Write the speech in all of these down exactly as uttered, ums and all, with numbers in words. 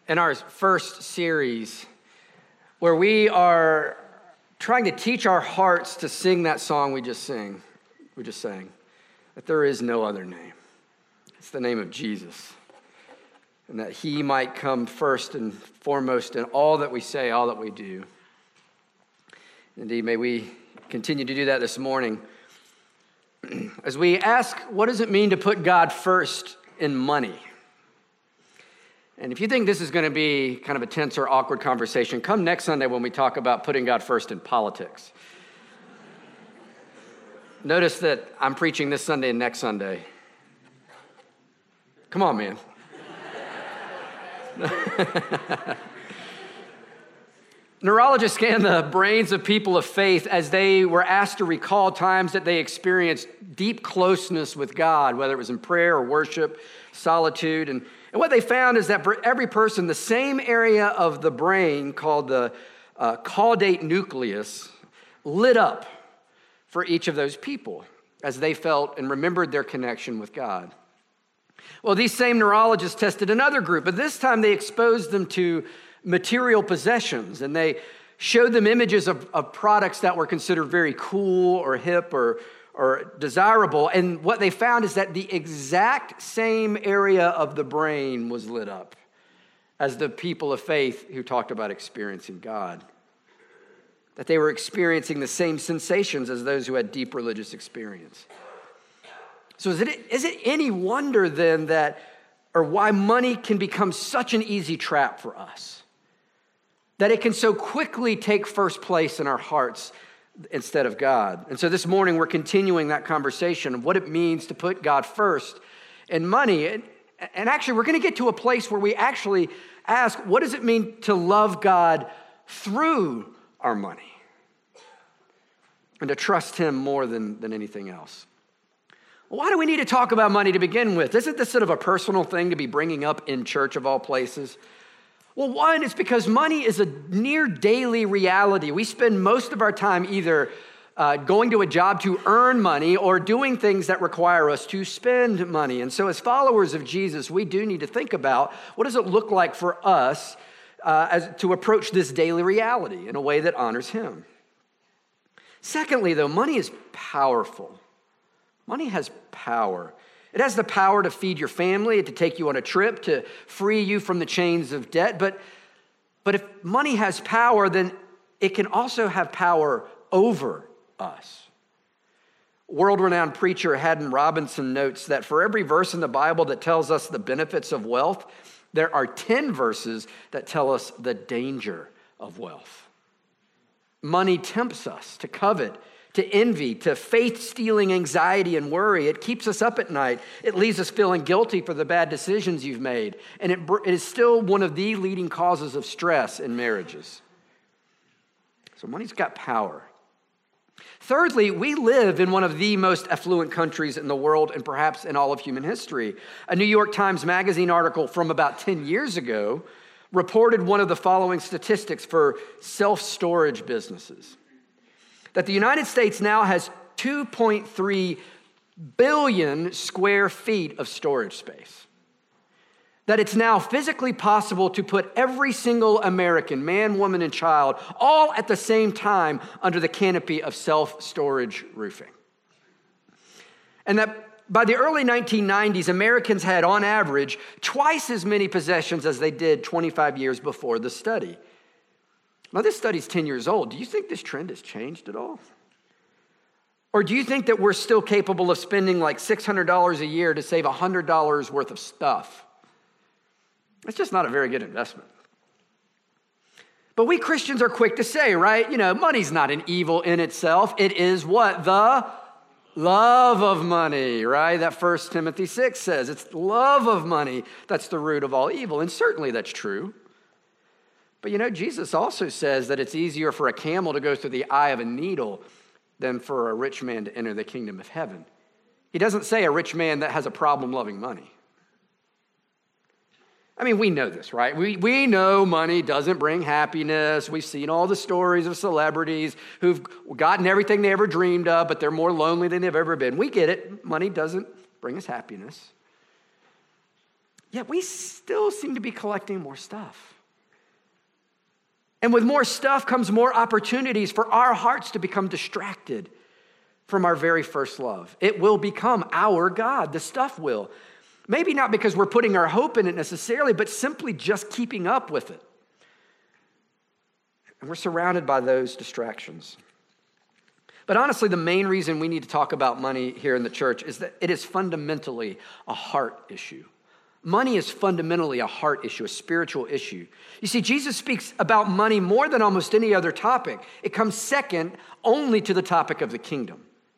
in our first series where we are trying to teach our hearts to sing that song we just sing, we just sang, that there is no other name. It's the name of Jesus, and that he might come first and foremost in all that we say, all that we do. Indeed, may we continue to do that this morning as we ask, what does it mean to put God first in money? And if you think this is going to be kind of a tense or awkward conversation, come next Sunday when we talk about putting God first in politics. Notice that I'm preaching this Sunday and next Sunday. Come on, man. Neurologists scanned the brains of people of faith as they were asked to recall times that they experienced deep closeness with God, whether it was in prayer or worship, solitude. And, and what they found is that for every person, the same area of the brain called the uh, caudate nucleus lit up for each of those people as they felt and remembered their connection with God. Well, these same neurologists tested another group, but this time they exposed them to material possessions, and they showed them images of, of products that were considered very cool or hip or, or desirable. And what they found is that the exact same area of the brain was lit up as the people of faith who talked about experiencing God. That they were experiencing the same sensations as those who had deep religious experience. So is it, is it any wonder then that, or why money can become such an easy trap for us? That it can so quickly take first place in our hearts instead of God. And so this morning we're continuing that conversation of what it means to put God first in money. And, and actually we're going to get to a place where we actually ask, what does it mean to love God through our money? And to trust him more than, than anything else. Why do we need to talk about money to begin with? Isn't this sort of a personal thing to be bringing up in church of all places? Well, one, it's because money is a near daily reality. We spend most of our time either uh, going to a job to earn money or doing things that require us to spend money. And so as followers of Jesus, we do need to think about what does it look like for us uh, as, to approach this daily reality in a way that honors him. Secondly, though, money is powerful. Money has power. It has the power to feed your family, to take you on a trip, to free you from the chains of debt. But, but if money has power, then it can also have power over us. World-renowned preacher Haddon Robinson notes that for every verse in the Bible that tells us the benefits of wealth, there are ten verses that tell us the danger of wealth. Money tempts us to covet, to envy, to faith-stealing anxiety and worry. It keeps us up at night. It leaves us feeling guilty for the bad decisions you've made. And it, it is still one of the leading causes of stress in marriages. So money's got power. Thirdly, we live in one of the most affluent countries in the world and perhaps in all of human history. A New York Times Magazine article from about ten years ago reported one of the following statistics for self-storage businesses. That the United States now has two point three billion square feet of storage space. That it's now physically possible to put every single American, man, woman, and child, all at the same time under the canopy of self-storage roofing. And that by the early nineteen nineties, Americans had, on average, twice as many possessions as they did twenty-five years before the study. Now, this study's ten years old. Do you think this trend has changed at all? Or do you think that we're still capable of spending like six hundred dollars a year to save one hundred dollars worth of stuff? It's just not a very good investment. But we Christians are quick to say, right? You know, money's not an evil in itself. It is what? The love of money, right? That First Timothy six says. It's love of money that's the root of all evil. And certainly that's true. But you know, Jesus also says that it's easier for a camel to go through the eye of a needle than for a rich man to enter the kingdom of heaven. He doesn't say a rich man that has a problem loving money. I mean, we know this, right? We, we know money doesn't bring happiness. We've seen all the stories of celebrities who've gotten everything they ever dreamed of, but they're more lonely than they've ever been. We get it. Money doesn't bring us happiness. yet we still seem to be collecting more stuff. And with more stuff comes more opportunities for our hearts to become distracted from our very first love. It will become our God. The stuff will. Maybe not because we're putting our hope in it necessarily, but simply just keeping up with it. And we're surrounded by those distractions. But honestly, the main reason we need to talk about money here in the church is that it is fundamentally a heart issue. Money is fundamentally a heart issue, a spiritual issue. You see, Jesus speaks about money more than almost any other topic. It comes second only to the topic of the kingdom.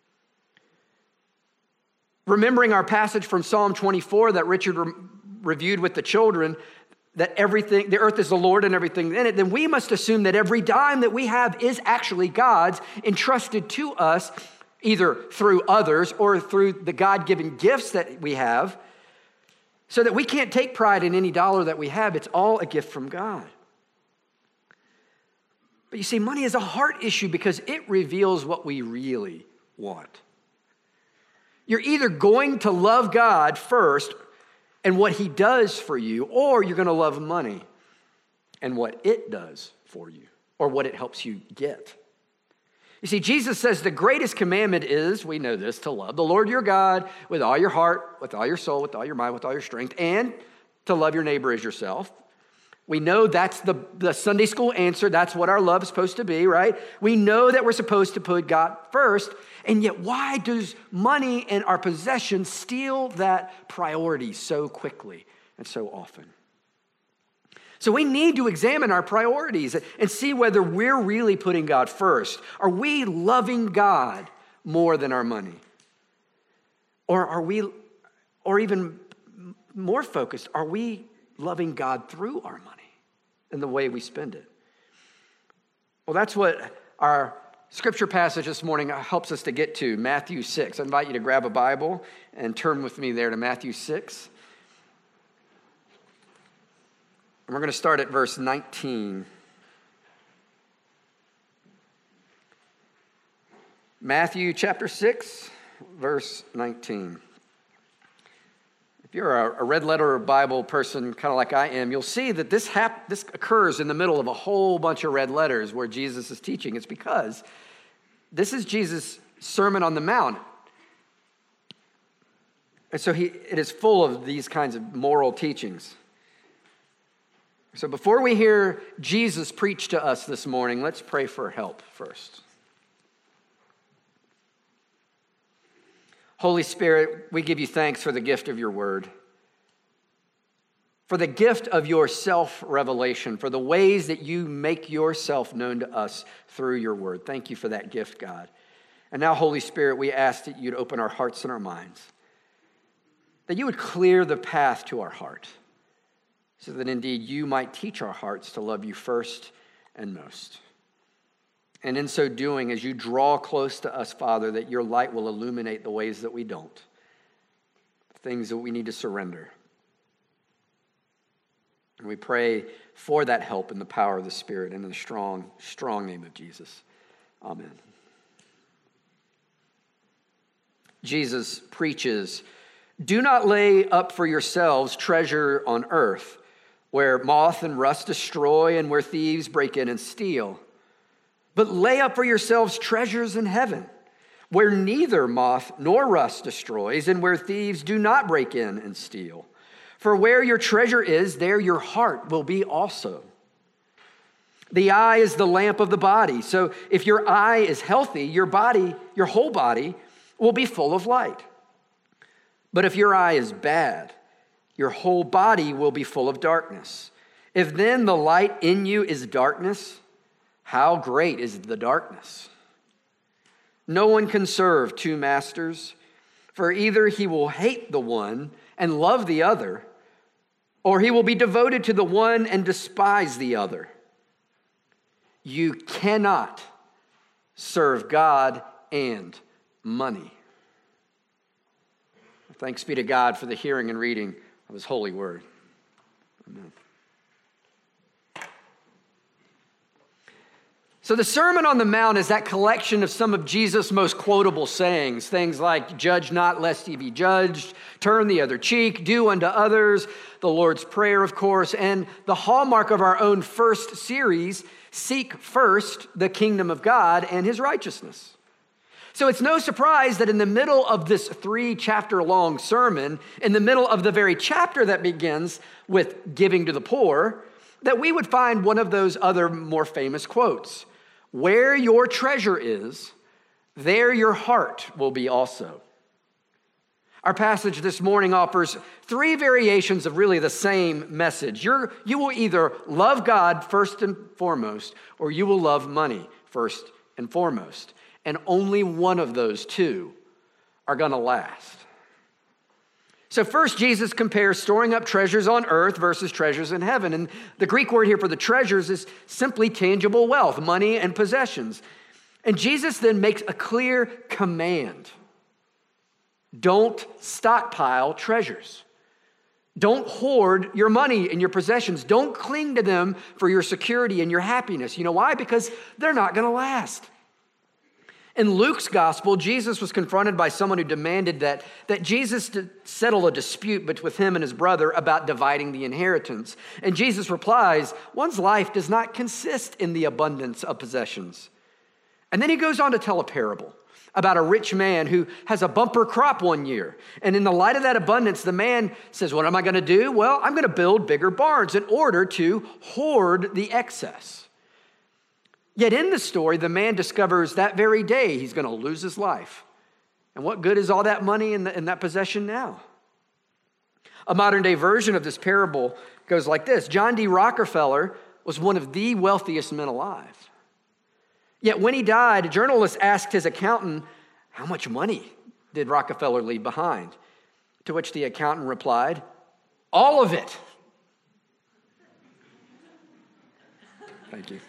Remembering our passage from Psalm twenty-four that Richard re- reviewed with the children, that everything, the earth is the Lord and everything in it, then we must assume that every dime that we have is actually God's, entrusted to us either through others or through the God-given gifts that we have, so that we can't take pride in any dollar that we have. It's all a gift from God. But you see, money is a heart issue because it reveals what we really want. You're either going to love God first and what he does for you, or you're going to love money and what it does for you, or what it helps you get. You see, Jesus says the greatest commandment is, we know this, to love the Lord your God with all your heart, with all your soul, with all your mind, with all your strength, and to love your neighbor as yourself. We know that's the, the Sunday school answer. That's what our love is supposed to be, right? We know that we're supposed to put God first, and yet why does money and our possessions steal that priority so quickly and so often? So we need to examine our priorities and see whether we're really putting God first. Are we loving God more than our money? Or are we, or even more focused, are we loving God through our money and the way we spend it? Well, that's what our scripture passage this morning helps us to get to, Matthew six. I invite you to grab a Bible and turn with me there to Matthew six. And we're going to start at verse nineteen. Matthew chapter six, verse nineteen. If you're a red letter Bible person, kind of like I am, you'll see that this hap- this occurs in the middle of a whole bunch of red letters where Jesus is teaching. It's because this is Jesus' Sermon on the Mount. And so he, it is full of these kinds of moral teachings. So before we hear Jesus preach to us this morning, let's pray for help first. Holy Spirit, we give you thanks for the gift of your word, for the gift of your self-revelation, for the ways that you make yourself known to us through your word. Thank you for that gift, God. And now, Holy Spirit, we ask that you'd open our hearts and our minds, that you would clear the path to our heart, so that indeed you might teach our hearts to love you first and most. And in so doing, as you draw close to us, Father, that your light will illuminate the ways that we don't, things that we need to surrender. And we pray for that help in the power of the Spirit and in the strong, strong name of Jesus. Amen. Jesus preaches, "Do not lay up for yourselves treasure on earth, where moth and rust destroy and where thieves break in and steal. But lay up for yourselves treasures in heaven, where neither moth nor rust destroys and where thieves do not break in and steal. For where your treasure is, there your heart will be also. The eye is the lamp of the body. So if your eye is healthy, your body, your whole body will be full of light. But if your eye is bad, your whole body will be full of darkness. If then the light in you is darkness, how great is the darkness? No one can serve two masters, for either he will hate the one and love the other, or he will be devoted to the one and despise the other. You cannot serve God and money." Thanks be to God for the hearing and reading of his holy word. Amen. So the Sermon on the Mount is that collection of some of Jesus' most quotable sayings, things like, judge not lest ye be judged, turn the other cheek, do unto others, the Lord's Prayer, of course, and the hallmark of our own first series, seek first the kingdom of God and his righteousness. So it's no surprise that in the middle of this three chapter long sermon, in the middle of the very chapter that begins with giving to the poor, that we would find one of those other more famous quotes. Where your treasure is, there your heart will be also. Our passage this morning offers three variations of really the same message. You're, you will either love God first and foremost, or you will love money first and foremost. And only one of those two are going to last. So first, Jesus compares storing up treasures on earth versus treasures in heaven. And the Greek word here for the treasures is simply tangible wealth, money and possessions. And Jesus then makes a clear command. Don't stockpile treasures. Don't hoard your money and your possessions. Don't cling to them for your security and your happiness. You know why? Because they're not going to last. In Luke's gospel, Jesus was confronted by someone who demanded that, that Jesus settle a dispute with him and his brother about dividing the inheritance. And Jesus replies, one's life does not consist in the abundance of possessions. And then he goes on to tell a parable about a rich man who has a bumper crop one year. And in the light of that abundance, the man says, what am I going to do? Well, I'm going to build bigger barns in order to hoard the excess. Yet in the story, the man discovers that very day he's going to lose his life. And what good is all that money and that possession now? A modern day version of this parable goes like this. John D. Rockefeller was one of the wealthiest men alive. Yet when he died, a journalist asked his accountant, how much money did Rockefeller leave behind? To which the accountant replied, all of it. Thank you.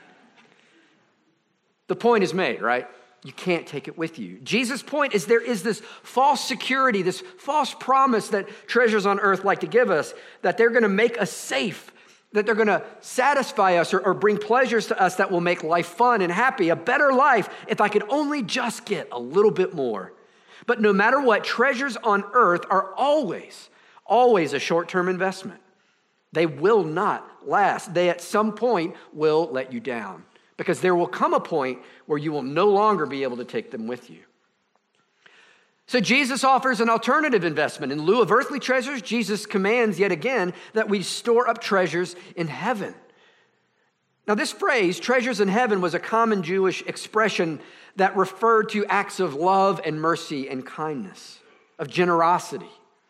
The point is made, right? You can't take it with you. Jesus' point is there is this false security, this false promise that treasures on earth like to give us, that they're going to make us safe, that they're going to satisfy us or, or bring pleasures to us that will make life fun and happy, a better life if I could only just get a little bit more. But no matter what, treasures on earth are always, always a short-term investment. They will not last. They at some point will let you down. Because there will come a point where you will no longer be able to take them with you. So Jesus offers an alternative investment. In lieu of earthly treasures, Jesus commands yet again that we store up treasures in heaven. Now this phrase, treasures in heaven, was a common Jewish expression that referred to acts of love and mercy and kindness, of generosity.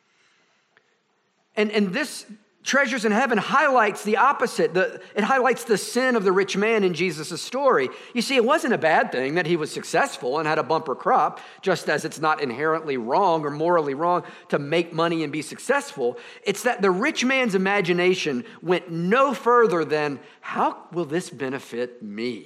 And, and this treasures in heaven highlights the opposite. The, it highlights the sin of the rich man in Jesus' story. You see, it wasn't a bad thing that he was successful and had a bumper crop, just as it's not inherently wrong or morally wrong to make money and be successful. It's that the rich man's imagination went no further than, how will this benefit me?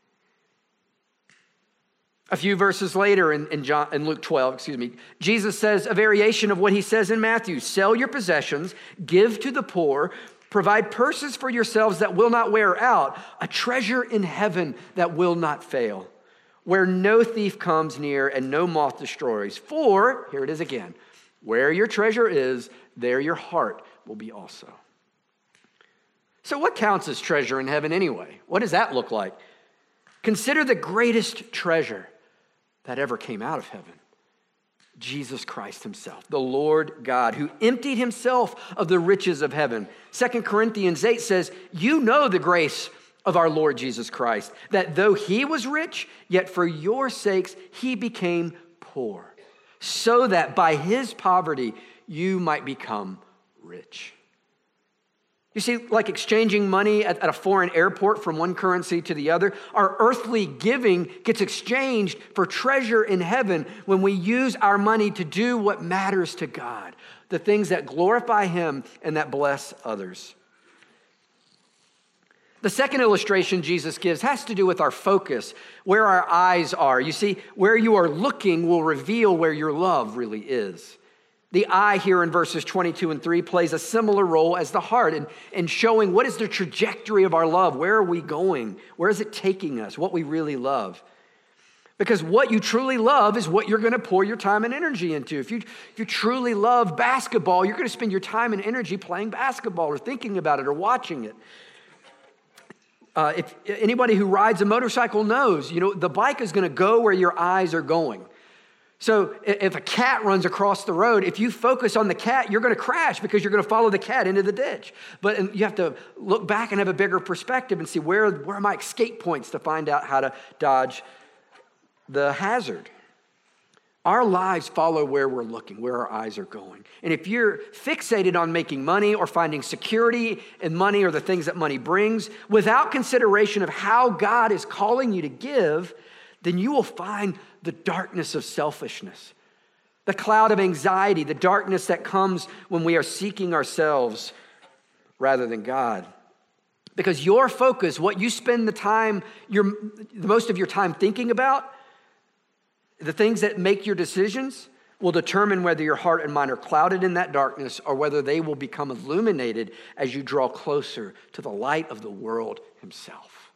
A few verses later in, in, John, in Luke twelve, excuse me, Jesus says a variation of what he says in Matthew. Sell your possessions, give to the poor, provide purses for yourselves that will not wear out, a treasure in heaven that will not fail, where no thief comes near and no moth destroys. For, here it is again, where your treasure is, there your heart will be also. So what counts as treasure in heaven anyway? What does that look like? Consider the greatest treasure that ever came out of heaven. Jesus Christ himself, the Lord God, who emptied himself of the riches of heaven. Second Corinthians eight says, you know the grace of our Lord Jesus Christ, that though he was rich, yet for your sakes he became poor, so that by his poverty you might become rich. You see, like exchanging money at, at a foreign airport from one currency to the other, our earthly giving gets exchanged for treasure in heaven when we use our money to do what matters to God, the things that glorify him and that bless others. The second illustration Jesus gives has to do with our focus, where our eyes are. You see, where you are looking will reveal where your love really is. The eye here in verses twenty-two and three plays a similar role as the heart in, in showing what is the trajectory of our love. Where are we going? Where is it taking us? What we really love. Because what you truly love is what you're going to pour your time and energy into. If you, if you truly love basketball, you're going to spend your time and energy playing basketball or thinking about it or watching it. Uh, if anybody who rides a motorcycle knows, you know, the bike is going to go where your eyes are going. So if a cat runs across the road, if you focus on the cat, you're going to crash because you're going to follow the cat into the ditch. But you have to look back and have a bigger perspective and see where, where are my escape points to find out how to dodge the hazard. Our lives follow where we're looking, where our eyes are going. And if you're fixated on making money or finding security in money or the things that money brings, without consideration of how God is calling you to give, then you will find the darkness of selfishness, the cloud of anxiety, the darkness that comes when we are seeking ourselves rather than God. Because your focus, what you spend the time, your, the most of your time thinking about, the things that make your decisions will determine whether your heart and mind are clouded in that darkness or whether they will become illuminated as you draw closer to the light of the world himself.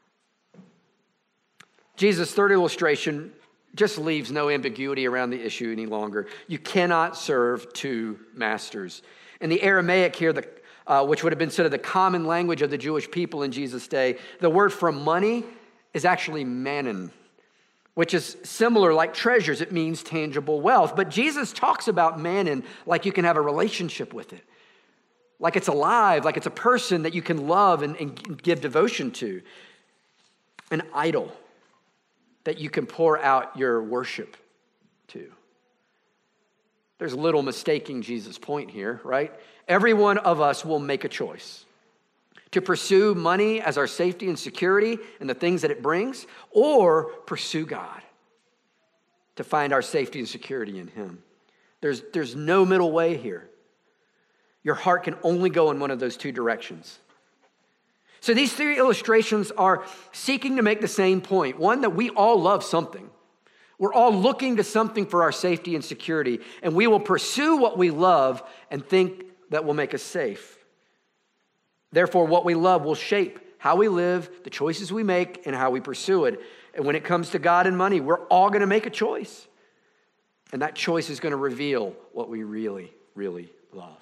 Jesus' third illustration just leaves no ambiguity around the issue any longer. You cannot serve two masters. In the Aramaic here, the, uh, which would have been sort of the common language of the Jewish people in Jesus' day, the word for money is actually mammon, which is similar like treasures. It means tangible wealth. But Jesus talks about mammon like you can have a relationship with it, like it's alive, like it's a person that you can love and, and give devotion to, an idol that you can pour out your worship to. There's little mistaking Jesus' point here, right? Every one of us will make a choice to pursue money as our safety and security and the things that it brings, or pursue God to find our safety and security in him. There's, there's no middle way here. Your heart can only go in one of those two directions. So these three illustrations are seeking to make the same point. One, that we all love something. We're all looking to something for our safety and security, and we will pursue what we love and think that will make us safe. Therefore, what we love will shape how we live, the choices we make, and how we pursue it. And when it comes to God and money, we're all going to make a choice. And that choice is going to reveal what we really, really love.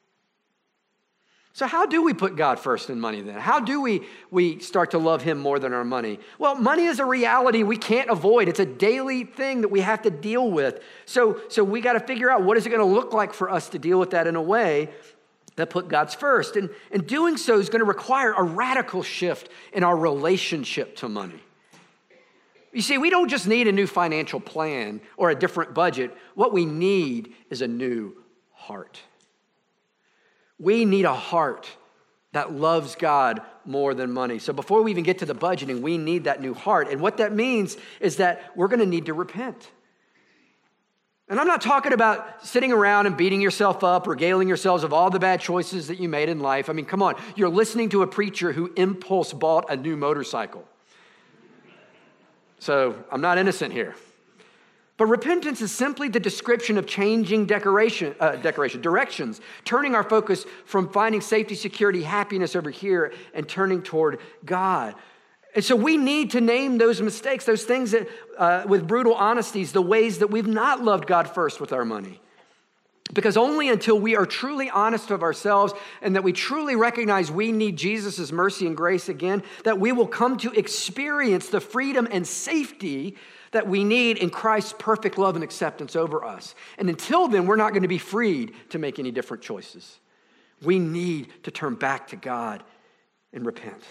So how do we put God first in money then? How do we, we start to love him more than our money? Well, money is a reality we can't avoid. It's a daily thing that we have to deal with. So, so we got to figure out what is it going to look like for us to deal with that in a way that put God's first. And, and doing so is going to require a radical shift in our relationship to money. You see, we don't just need a new financial plan or a different budget. What we need is a new heart. We need a heart that loves God more than money. So before we even get to the budgeting, we need that new heart. And what that means is that we're going to need to repent. And I'm not talking about sitting around and beating yourself up, regaling yourselves of all the bad choices that you made in life. I mean, come on. You're listening to a preacher who impulse bought a new motorcycle. So I'm not innocent here. But repentance is simply the description of changing decoration, uh, decoration, directions, turning our focus from finding safety, security, happiness over here and turning toward God. And so we need to name those mistakes, those things that, uh, with brutal honesties, the ways that we've not loved God first with our money. Because only until we are truly honest of ourselves and that we truly recognize we need Jesus' mercy and grace again, that we will come to experience the freedom and safety that we need in Christ's perfect love and acceptance over us. And until then, we're not going to be freed to make any different choices. We need to turn back to God and repent.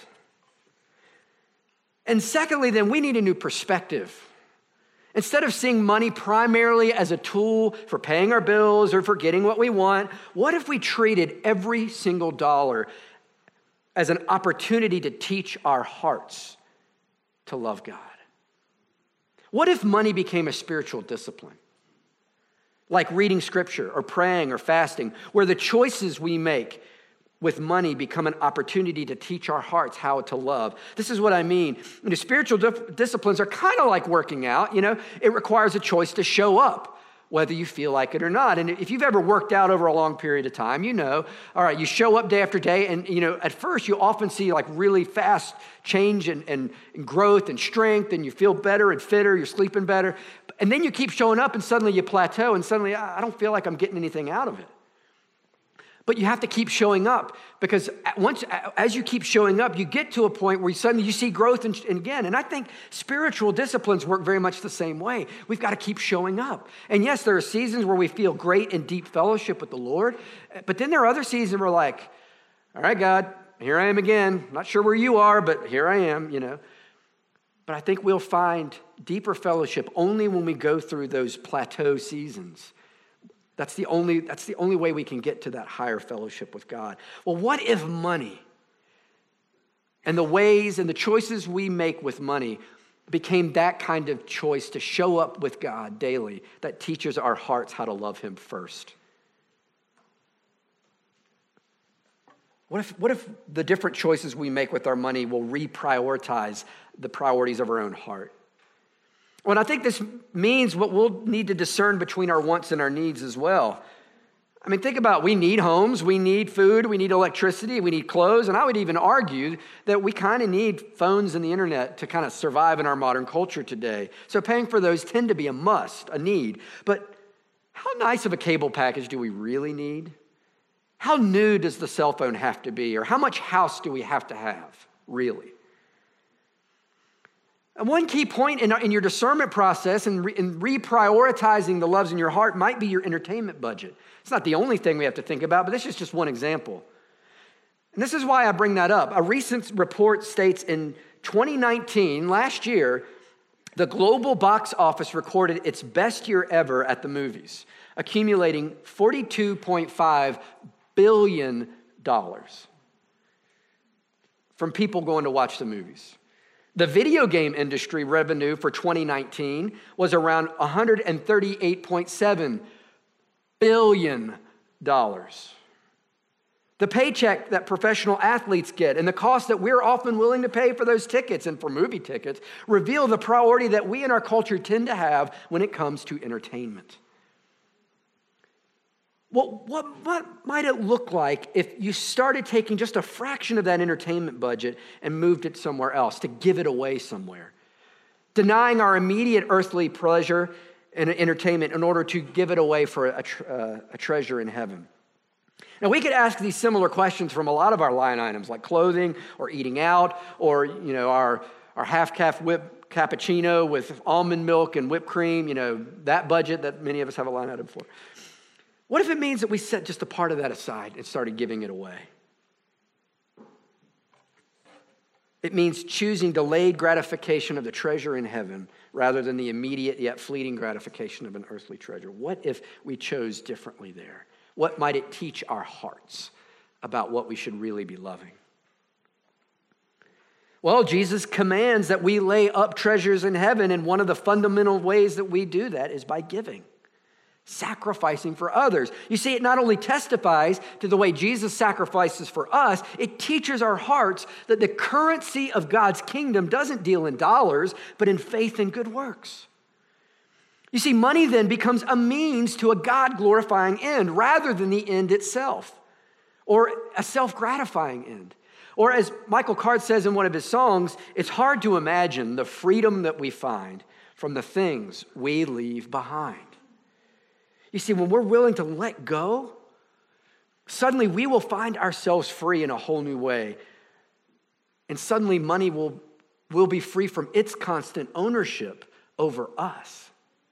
And secondly, then, we need a new perspective. Instead of seeing money primarily as a tool for paying our bills or for getting what we want, what if we treated every single dollar as an opportunity to teach our hearts to love God? What if money became a spiritual discipline, like reading scripture or praying or fasting, where the choices we make with money become an opportunity to teach our hearts how to love? This is what I mean. You know, spiritual di- disciplines are kind of like working out. You know, it requires a choice to show up whether you feel like it or not. And if you've ever worked out over a long period of time, you know, all right, you show up day after day, and, you know, at first you often see like really fast change and, and, and growth and strength, and you feel better and fitter, you're sleeping better. And then you keep showing up, and suddenly you plateau, and suddenly I don't feel like I'm getting anything out of it. But you have to keep showing up, because once, as you keep showing up, you get to a point where you suddenly you see growth and, and again. And I think spiritual disciplines work very much the same way. We've got to keep showing up. And yes, there are seasons where we feel great and deep fellowship with the Lord, but then there are other seasons where we're like, all right, God, here I am again. Not sure where you are, but here I am, you know. But I think we'll find deeper fellowship only when we go through those plateau seasons. That's the only, that's the only way we can get to that higher fellowship with God. Well, what if money and the ways and the choices we make with money became that kind of choice to show up with God daily that teaches our hearts how to love him first? What if, what if the different choices we make with our money will reprioritize the priorities of our own heart? Well, I think this means what we'll need to discern between our wants and our needs as well. I mean, think about, we need homes, we need food, we need electricity, we need clothes, and I would even argue that we kind of need phones and the internet to kind of survive in our modern culture today. So paying for those tend to be a must, a need. But how nice of a cable package do we really need? How new does the cell phone have to be? Or how much house do we have to have, really? And one key point in, in your discernment process and re, in reprioritizing the loves in your heart might be your entertainment budget. It's not the only thing we have to think about, but this is just one example. And this is why I bring that up. A recent report states in twenty nineteen, last year, the global box office recorded its best year ever at the movies, accumulating forty-two point five billion dollars from people going to watch the movies. The video game industry revenue for twenty nineteen was around one hundred thirty-eight point seven billion dollars. The paycheck that professional athletes get and the cost that we're often willing to pay for those tickets and for movie tickets reveal the priority that we in our culture tend to have when it comes to entertainment. Well, what, what might it look like if you started taking just a fraction of that entertainment budget and moved it somewhere else, to give it away somewhere? Denying our immediate earthly pleasure and entertainment in order to give it away for a, uh, a treasure in heaven. Now, we could ask these similar questions from a lot of our line items, like clothing or eating out, or, you know, our, our half-calf whip cappuccino with almond milk and whipped cream, you know, that budget that many of us have a line item for. What if it means that we set just a part of that aside and started giving it away? It means choosing delayed gratification of the treasure in heaven rather than the immediate yet fleeting gratification of an earthly treasure. What if we chose differently there? What might it teach our hearts about what we should really be loving? Well, Jesus commands that we lay up treasures in heaven, and one of the fundamental ways that we do that is by giving. Sacrificing for others. You see, it not only testifies to the way Jesus sacrifices for us, it teaches our hearts that the currency of God's kingdom doesn't deal in dollars, but in faith and good works. You see, money then becomes a means to a God-glorifying end rather than the end itself, or a self-gratifying end. Or as Michael Card says in one of his songs, it's hard to imagine the freedom that we find from the things we leave behind. You see, when we're willing to let go, suddenly we will find ourselves free in a whole new way. And suddenly money will, will be free from its constant ownership over us.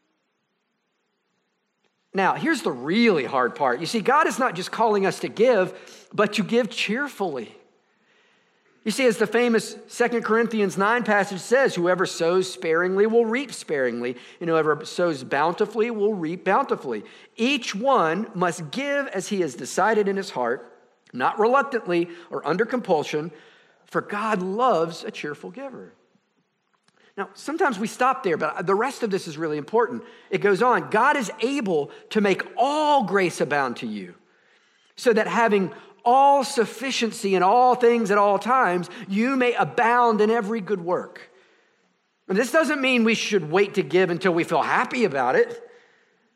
Now, here's the really hard part. You see, God is not just calling us to give, but to give cheerfully. You see, as the famous Second Corinthians nine passage says, whoever sows sparingly will reap sparingly, and whoever sows bountifully will reap bountifully. Each one must give as he has decided in his heart, not reluctantly or under compulsion, for God loves a cheerful giver. Now, sometimes we stop there, but the rest of this is really important. It goes on. God is able to make all grace abound to you, so that having all sufficiency in all things at all times, you may abound in every good work. And this doesn't mean we should wait to give until we feel happy about it.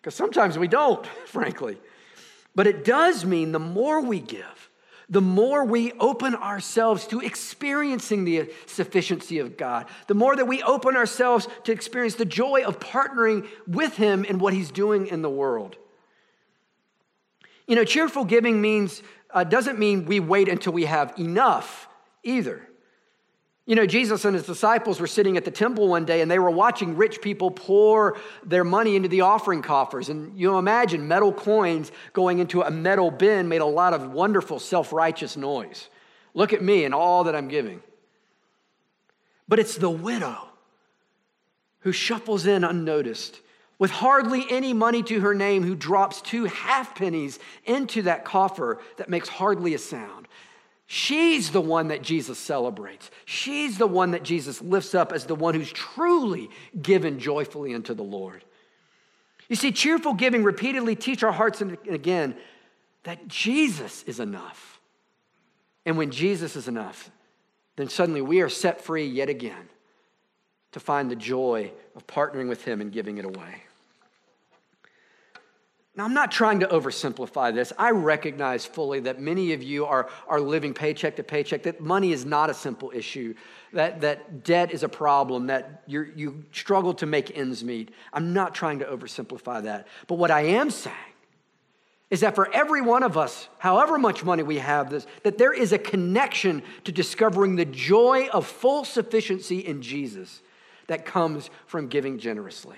because sometimes we don't, frankly. But it does mean the more we give, the more we open ourselves to experiencing the sufficiency of God, the more that we open ourselves to experience the joy of partnering with him in what he's doing in the world. You know, cheerful giving means uh, doesn't mean we wait until we have enough either. You know, Jesus and his disciples were sitting at the temple one day and they were watching rich people pour their money into the offering coffers. And you imagine metal coins going into a metal bin made a lot of wonderful self-righteous noise. Look at me and all that I'm giving. But it's the widow who shuffles in unnoticed with hardly any money to her name, who drops two half pennies into that coffer that makes hardly a sound. She's the one that Jesus celebrates. She's the one that Jesus lifts up as the one who's truly given joyfully unto the Lord. You see, cheerful giving repeatedly teach our hearts again that Jesus is enough. And when Jesus is enough, then suddenly we are set free yet again to find the joy of partnering with him and giving it away. Now, I'm not trying to oversimplify this. I recognize fully that many of you are, are living paycheck to paycheck, that money is not a simple issue, that, that debt is a problem, that you you struggle to make ends meet. I'm not trying to oversimplify that. But what I am saying is that for every one of us, however much money we have, this, that there is a connection to discovering the joy of full sufficiency in Jesus that comes from giving generously.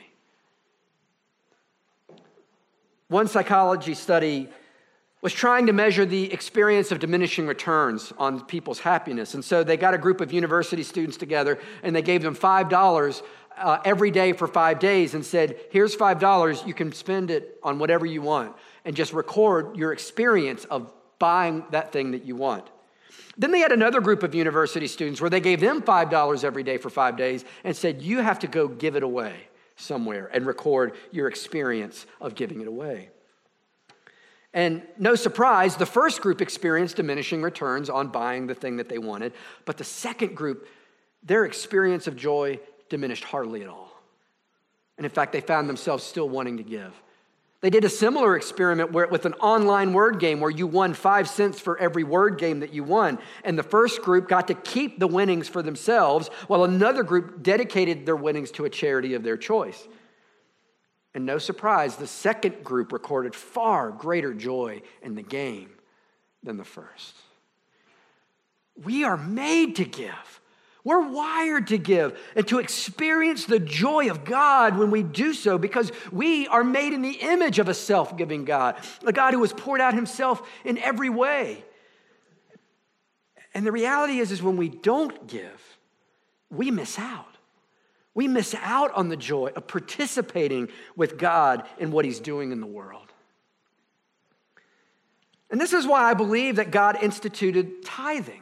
One psychology study was trying to measure the experience of diminishing returns on people's happiness. And so they got a group of university students together and they gave them five dollars uh, every day for five days and said, here's five dollars, you can spend it on whatever you want and just record your experience of buying that thing that you want. Then they had another group of university students where they gave them five dollars every day for five days and said, you have to go give it away somewhere and record your experience of giving it away. And no surprise, the first group experienced diminishing returns on buying the thing that they wanted, but the second group, their experience of joy diminished hardly at all. And in fact, they found themselves still wanting to give. They did a similar experiment where, with an online word game where you won five cents for every word game that you won. And the first group got to keep the winnings for themselves, while another group dedicated their winnings to a charity of their choice. And no surprise, the second group recorded far greater joy in the game than the first. We are made to give. We're wired to give and to experience the joy of God when we do so, because we are made in the image of a self-giving God, a God who has poured out himself in every way. And the reality is, is when we don't give, we miss out. We miss out on the joy of participating with God in what he's doing in the world. And this is why I believe that God instituted tithing.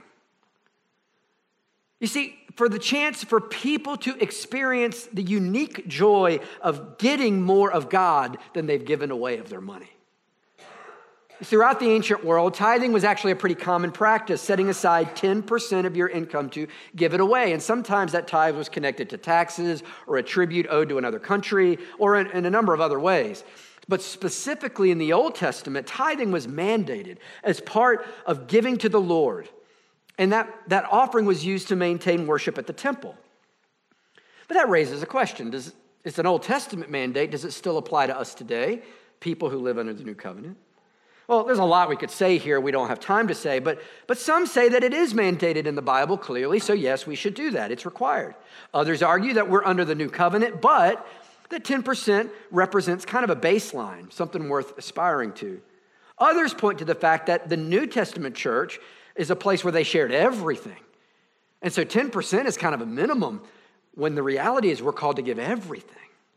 You see, for the chance for people to experience the unique joy of getting more of God than they've given away of their money. Throughout the ancient world, tithing was actually a pretty common practice, setting aside ten percent of your income to give it away. And sometimes that tithe was connected to taxes or a tribute owed to another country or in, in a number of other ways. But specifically in the Old Testament, tithing was mandated as part of giving to the Lord. And that, that offering was used to maintain worship at the temple. But that raises a question. Does, it's an Old Testament mandate. Does it still apply to us today, people who live under the new covenant? Well, there's a lot we could say here we don't have time to say, but, but some say that it is mandated in the Bible clearly, so yes, we should do that. It's required. Others argue that we're under the new covenant, but that ten percent represents kind of a baseline, something worth aspiring to. Others point to the fact that the New Testament church is a place where they shared everything. And so ten percent is kind of a minimum when the reality is we're called to give everything.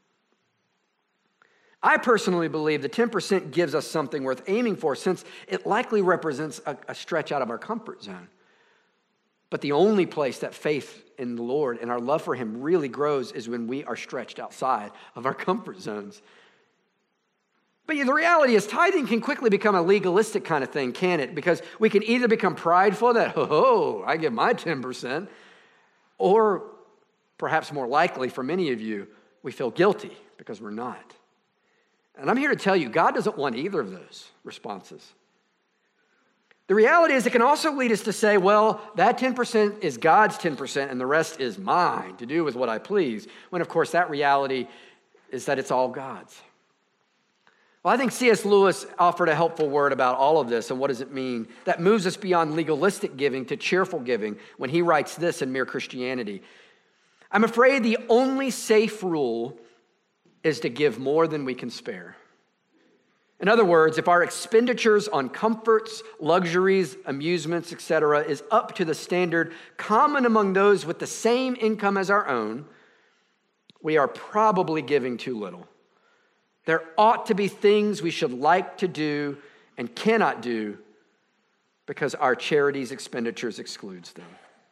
I personally believe the ten percent gives us something worth aiming for, since it likely represents a, a stretch out of our comfort zone. But the only place that faith in the Lord and our love for him really grows is when we are stretched outside of our comfort zones. But the reality is tithing can quickly become a legalistic kind of thing, can it? Because we can either become prideful that, ho, ho, I give my ten percent, or perhaps more likely for many of you, we feel guilty because we're not. And I'm here to tell you, God doesn't want either of those responses. The reality is it can also lead us to say, well, that ten percent is God's ten percent and the rest is mine to do with what I please, when of course that reality is that it's all God's. Well, I think C S Lewis offered a helpful word about all of this and what does it mean that moves us beyond legalistic giving to cheerful giving when he writes this in Mere Christianity. I'm afraid the only safe rule is to give more than we can spare. In other words, if our expenditures on comforts, luxuries, amusements, et cetera is up to the standard common among those with the same income as our own, we are probably giving too little. There ought to be things we should like to do and cannot do because our charity's expenditures excludes them.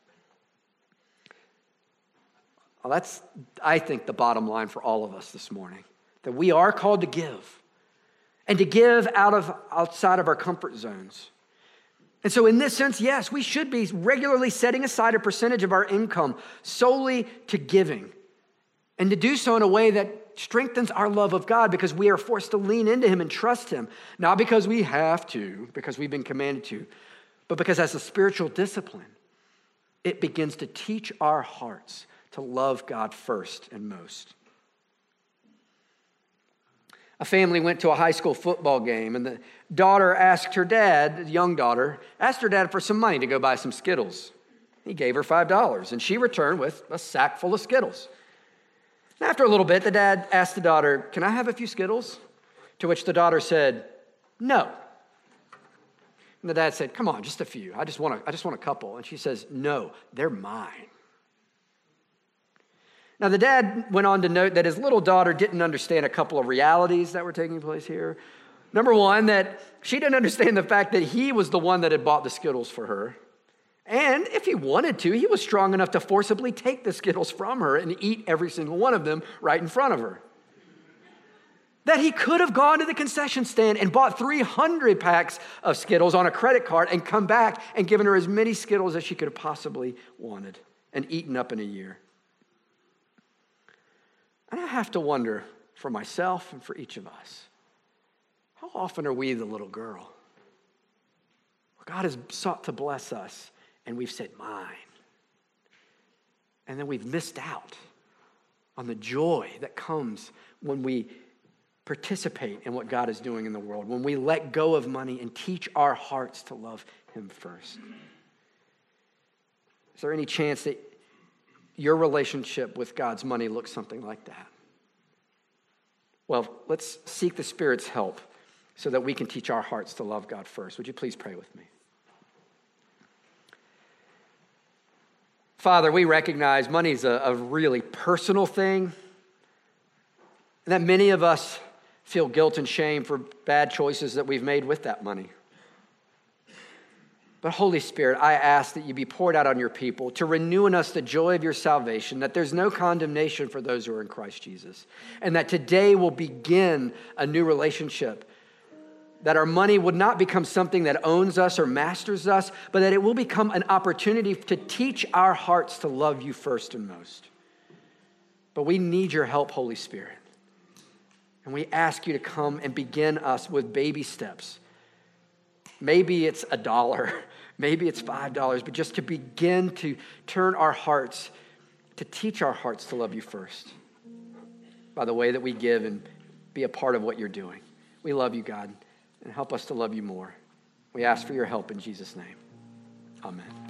Well, that's, I think, the bottom line for all of us this morning, that we are called to give. And to give out of outside of our comfort zones. And so in this sense, yes, we should be regularly setting aside a percentage of our income solely to giving. And to do so in a way that strengthens our love of God because we are forced to lean into him and trust him. Not because we have to, because we've been commanded to, but because as a spiritual discipline, it begins to teach our hearts to love God first and most. A family went to a high school football game, and the daughter asked her dad, the young daughter, asked her dad for some money to go buy some Skittles. He gave her five dollars, and she returned with a sack full of Skittles. And after a little bit, the dad asked the daughter, "Can I have a few Skittles?" To which the daughter said, "No." And the dad said, "Come on, just a few. I just want a, I just want a couple." And she says, "No, they're mine." Now, the dad went on to note that his little daughter didn't understand a couple of realities that were taking place here. Number one, that she didn't understand the fact that he was the one that had bought the Skittles for her. And if he wanted to, he was strong enough to forcibly take the Skittles from her and eat every single one of them right in front of her. That he could have gone to the concession stand and bought three hundred packs of Skittles on a credit card and come back and given her as many Skittles as she could have possibly wanted and eaten up in a year. And I have to wonder for myself and for each of us, how often are we the little girl? God has sought to bless us, and we've said, mine. And then we've missed out on the joy that comes when we participate in what God is doing in the world, when we let go of money and teach our hearts to love him first. Is there any chance that your relationship with God's money looks something like that? Well, let's seek the Spirit's help so that we can teach our hearts to love God first. Would you please pray with me? Father, we recognize money is a, a really personal thing, and that many of us feel guilt and shame for bad choices that we've made with that money. But Holy Spirit, I ask that you be poured out on your people to renew in us the joy of your salvation, that there's no condemnation for those who are in Christ Jesus, and that today will begin a new relationship, that our money would not become something that owns us or masters us, but that it will become an opportunity to teach our hearts to love you first and most. But we need your help, Holy Spirit. And we ask you to come and begin us with baby steps. Maybe it's a dollar, maybe it's five dollars, but just to begin to turn our hearts, to teach our hearts to love you first by the way that we give and be a part of what you're doing. We love you, God, and help us to love you more. We ask for your help in Jesus' name. Amen.